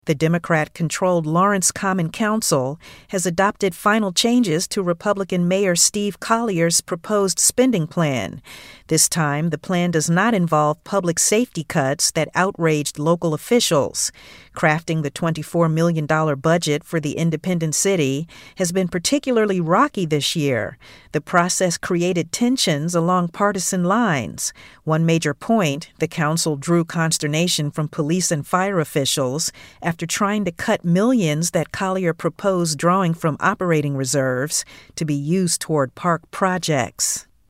The Democrat-controlled Lawrence Common Council has adopted final changes to Republican Mayor Steve Collier's proposed spending plan. This time, the plan does not involve public safety cuts that outraged local officials. Crafting the $24 million budget for the independent city has been particularly rocky this year. The process created tensions along partisan lines. One major point, the council drew consternation from police and fire officials after trying to cut millions that Collier proposed drawing from operating reserves to be used toward park projects.